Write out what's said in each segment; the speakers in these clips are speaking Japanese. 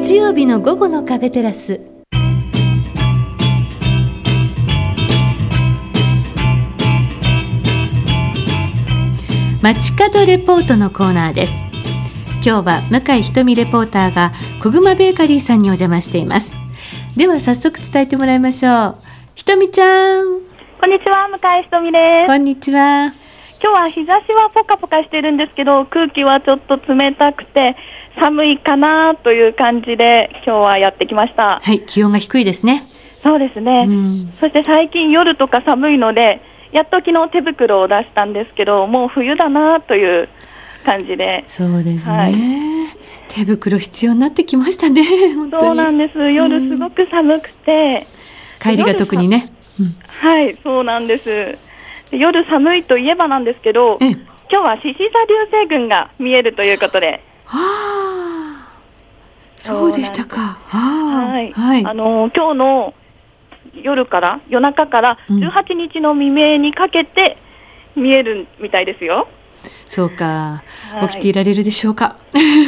月曜日の午後のカフェテラス。街角レポートのコーナーです。今日は向井ひとみレポーターが小熊ベーカリーさんにお邪魔しています。では早速伝えてもらいましょう。ひとみちゃん。 こんにちは、向井ひとみです。 こんにちは。 今日は日差しはポカポカしているんですけど、空気はちょっと冷たくて寒いかなという感じで今日はやってきました。 はい、気温が低いですね。 そうですね、そして最近夜とか寒いので、やっと昨日手袋を出したんですけど、もう冬だなという感じで。 そうですね、はい、手袋必要になってきましたね。本当にそうなんです。夜すごく寒くて、 帰りが特にね、 はい、そうなんです。夜寒いといえばなんですけど、今日は獅子座流星群が見えるということで。 そうでしたか。 はい、今日の夜中から18日の未明にかけて見えるみたいですよ。 そうか、起きていられるでしょうか。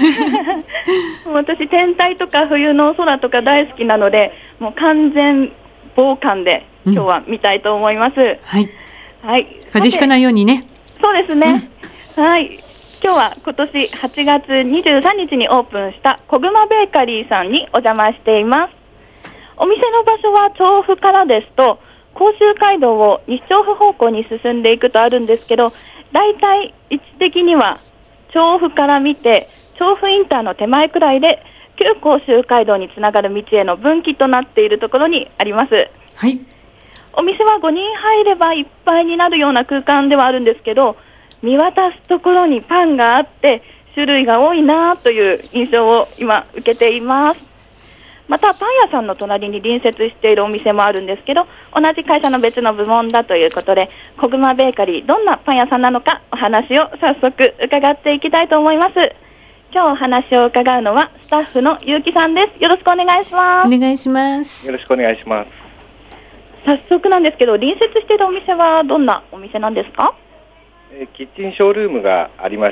私天体とか冬の空とか大好きなので、もう完全傍観で今日は見たいと思います。はい、はい、風邪ひかないようにね。 そうですね、はい。今日は今年8月23日にオープンした小熊ベーカリーさんにお邪魔しています。お店の場所は調布からですと甲州街道を西調布方向に進んでいくとあるんですけど、だいたい位置的には調布から見て調布インターの手前くらいで旧甲州街道につながる道への分岐となっているところにあります。 はい。 お店は5人入ればいっぱいになるような空間ではあるんですけど、見渡すところにパンがあって種類が多いなという印象を今受けています。またパン屋さんの隣に隣接しているお店もあるんですけど、同じ会社の別の部門だということで、小熊ベーカリーどんなパン屋さんなのかお話を早速伺っていきたいと思います。今日お話を伺うのはスタッフの結城さんです。よろしくお願いします。 お願いします。 よろしくお願いします。 早速なんですけど、隣接しているお店はどんなお店なんですか？ キッチンショールームがありまして、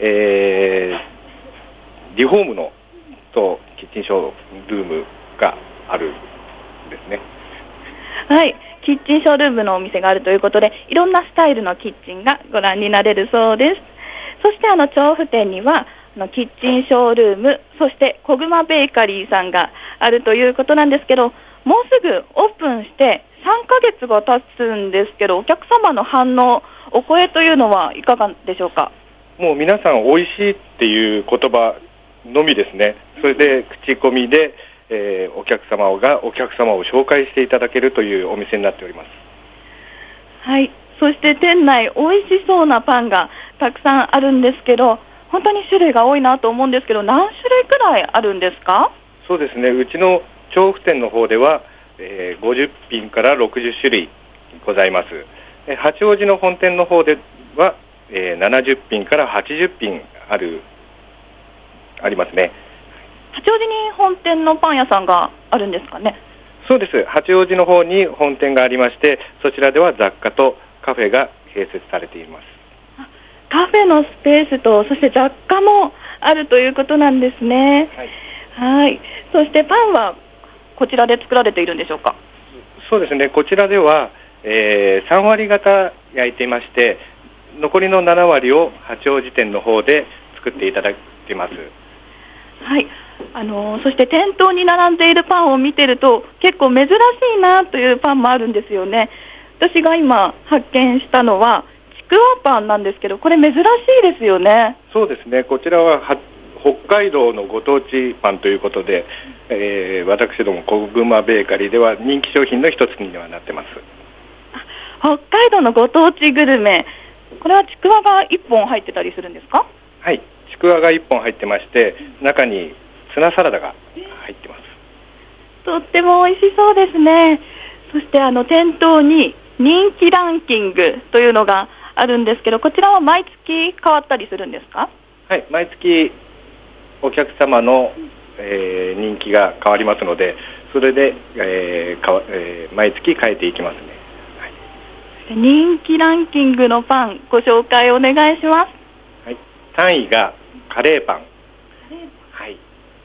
リフォームのとキッチンショールームがあるんですね。 はい、キッチンショールームのお店があるということで、いろんなスタイルのキッチンがご覧になれるそうです。そして調布店にはキッチンショールーム、そして小熊ベーカリーさんがあるということなんですけど、もうすぐオープンして3ヶ月が経つんですけど、お客様の反応、お声というのはいかがでしょうか？ もう皆さん美味しいっていう言葉のみですね。それで口コミで、お客様を紹介していただけるというお店になっております。 はい。そして店内美味しそうなパンがたくさんあるんですけど、本当に種類が多いなと思うんですけど、何種類くらいあるんですか？ そうですね、うちの調布店の方では、50品から60種類ございます。八王子の本店の方では、70品から80品ありますね。 八王子に本店のパン屋さんがあるんですかね？ そうです。八王子の方に本店がありまして、そちらでは雑貨とカフェが併設されています。 カフェのスペースと、そして雑貨もあるということなんですね。はい。そしてパンはこちらで作られているんでしょうか？ そうですね、こちらでは、3割方焼いていまして、残りの7割を八王子店の方で作っていただいています。 はい。そして店頭に並んでいるパンを見てると結構珍しいなというパンもあるんですよね。私が今発見したのはちくわパンなんですけど、これ珍しいですよね。 そうですね、こちらは北海道のご当地パンということで、私ども小熊ベーカリーでは人気商品の一つにはなってます。 北海道のご当地グルメ、これはちくわが1本入ってたりするんですか？ はい、ちくわが1本入ってまして、中にツナサラダが入ってます。 とっても美味しそうですね。そして店頭に人気ランキングというのがあるんですけど、こちらは毎月変わったりするんですか？ はい、毎月お客様の、人気が変わりますので、それで、毎月変えていきますね。 はい、人気ランキングのパンご紹介お願いします。 はい、3位がカレーパン。はい、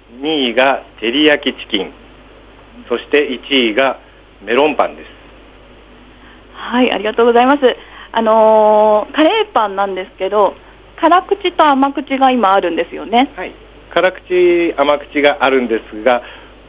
2位が照り焼きチキン、そして1位がメロンパンです。 はい、ありがとうございます。カレーパンなんですけど、辛口と甘口が今あるんですよね。 はい、辛口甘口があるんですが、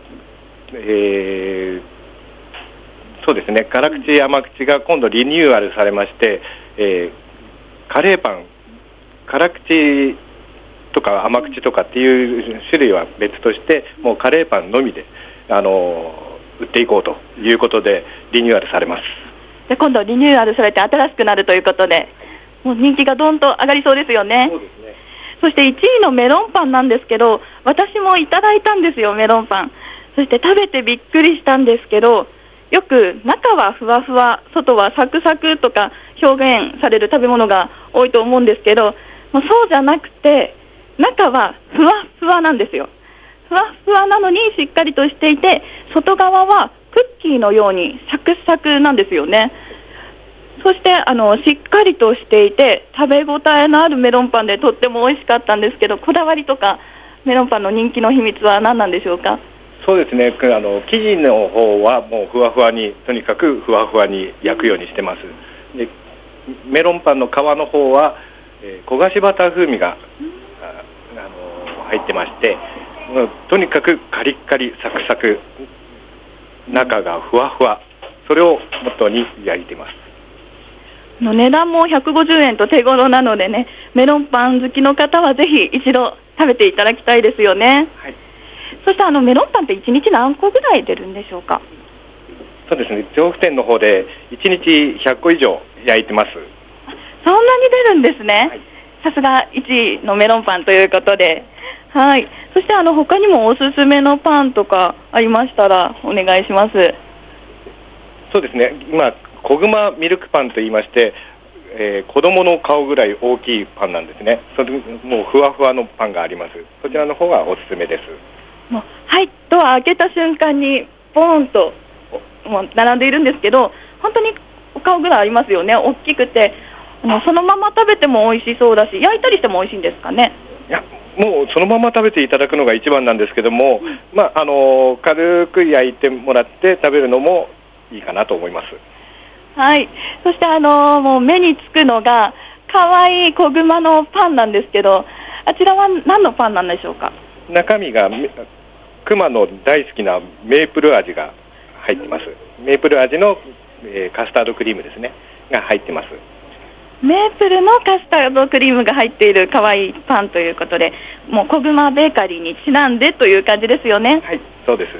そうですね、辛口甘口が今度リニューアルされまして、カレーパン、辛口とか甘口とかっていう種類は別として、もうカレーパンのみで、売っていこうということでリニューアルされます。 で、今度リニューアルされて新しくなるということで、もう人気がどんと上がりそうですよね。 そうですね。 そして1位のメロンパンなんですけど、私もいただいたんですよ、メロンパン。そして食べてびっくりしたんですけど、よく中はふわふわ、外はサクサクとか表現される食べ物が多いと思うんですけど、もうそうじゃなくて、中はふわふわなんですよ。ふわふわなのにしっかりとしていて、外側はクッキーのようにサクサクなんですよね。そしてしっかりとしていて食べ応えのあるメロンパンでとっても美味しかったんですけど、こだわりとかメロンパンの人気の秘密は何なんでしょうか？ そうですね、生地の方はもうふわふわに、とにかくふわふわに焼くようにしてます。で、メロンパンの皮の方は、焦がしバター風味が、入ってまして、とにかくカリッカリサクサク、中がふわふわ、それを元に焼いてます。 値段も150円と手頃なのでね、メロンパン好きの方はぜひ一度食べていただきたいですよね。 はい。 そしてメロンパンって1日何個ぐらい出るんでしょうか？ そうですね、調布店の方で1日100個以上焼いてます。 そんなに出るんですね。さすが1位のメロンパンということで、はい。そして他にもおすすめのパンとかありましたらお願いします。 そうですね、今小熊ミルクパンと言いまして、子供の顔ぐらい大きいパンなんですね。それもうふわふわのパンがあります。そちらの方がおすすめです。 もうはいドア開けた瞬間にボーンともう並んでいるんですけど、本当にお顔ぐらいありますよね。大きくてそのまま食べても美味しそうだし、焼いたりしても美味しいんですかね？ いや、もうそのまま食べていただくのが一番なんですけども、軽く焼いてもらって食べるのもいいかなと思います。 はい。そしてもう目につくのが可愛い小熊のパンなんですけど、あちらは何のパンなんでしょうか？ 中身が熊の大好きなメープル味が入ってます。メープル味の、カスタードクリームですねが入ってます。 メープルのカスタードクリームが入っている可愛いパンということで、もう小熊ベーカリーにちなんでという感じですよね。 はい、そうです。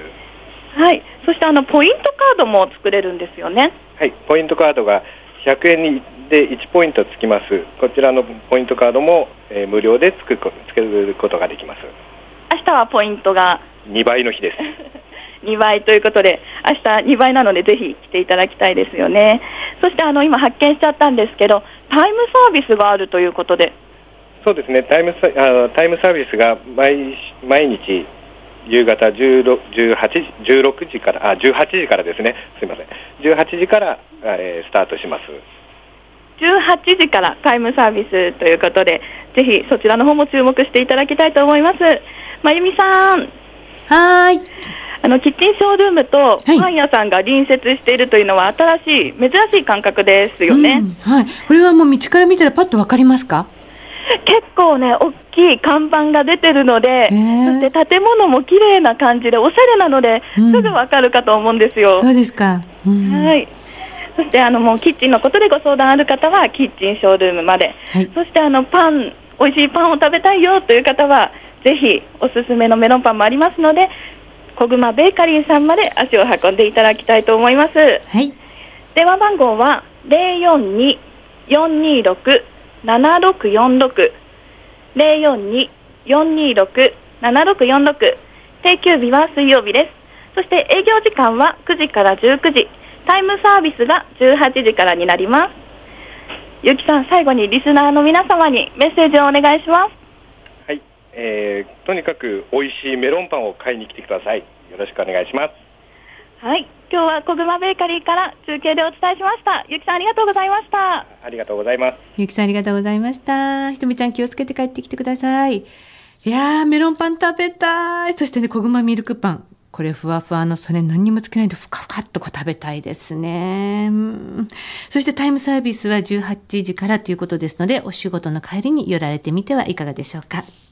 はい。そしてポイントカードも作れるんですよね。 はい、ポイントカードが100円で1ポイントつきます。こちらのポイントカードも、無料でつけることができます。 明日はポイントが 2倍の日です。 2倍ということで、明日2倍なのでぜひ来ていただきたいですよね。そして今発見しちゃったんですけど、タイムサービスがあるということで。 そうですね、タイムサービスが毎日夕方16時から18時からですね、すいません、18時から、スタートします。 18時からタイムサービスということで、ぜひそちらの方も注目していただきたいと思います。まゆみさん。 はい。 キッチンショールームとパン屋さんが隣接しているというのは新しい、珍しい感覚ですよね。 はい。これはもう道から見たらパッとわかりますか？ 結構ね、大きい看板が出てるので、そして建物も綺麗な感じでおしゃれなので、すぐわかるかと思うんですよ。 そうですか。 はい。そしてもうキッチンのことでご相談ある方はキッチンショールームまで、はい、そしてパン、美味しいパンを食べたいよという方はぜひおすすめのメロンパンもありますので、小熊ベーカリーさんまで足を運んでいただきたいと思います。はい。電話番号は 042-426-7646 042-426-7646、定休日は水曜日です。そして営業時間は9時から19時、タイムサービスが18時からになります。ゆきさん、最後にリスナーの皆様にメッセージをお願いします。 はい、とにかく美味しいメロンパンを買いに来てください。よろしくお願いします。 はい、今日は小熊ベーカリーから中継でお伝えしました。ゆきさん、ありがとうございました。 ありがとうございます。 ゆきさん、ありがとうございました。ひとみちゃん、気をつけて帰ってきてください。 いやー、メロンパン食べたい。そしてね、小熊ミルクパン。これふわふわの、それ何にもつけないでふかふかっとこう食べたいですね。そしてタイムサービスは18時からということですので、お仕事の帰りに寄られてみてはいかがでしょうか。